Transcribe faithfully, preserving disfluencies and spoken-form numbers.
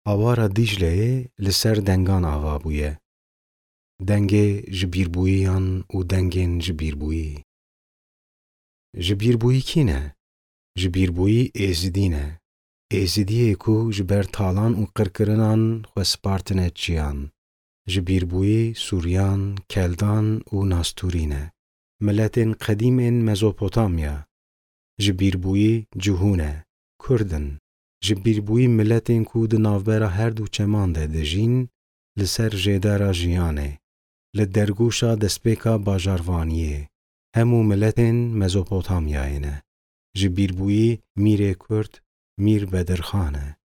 Awara Dicleyê li ser dengan ava bûye. Dengê ji bîrbûyiyan û dengên ji bîrbûyî. Ji bîrbûyî kî ne? Ji bîrbûyî êzidî ne. Êzidiyê ku ji ber talan û qirkirinan xwe spartine çiyan. Ji bîrbûyî Sûriyan, Keldan û Nastûrî ne. Miletên qedîmên Mezopotamya. Ji bîrbûyî cihûn e, Kurd in. Ji bîrbûyî miletên ku di navbera her du çeman de dijîn, li ser jêdera jiyanê, li dergûşa destpêka bajarvaniyê. Hemû miletên Mezopotamyayê ne. Ji bîrbûyî Mîrê Kurd, Mîr Bedirxan e.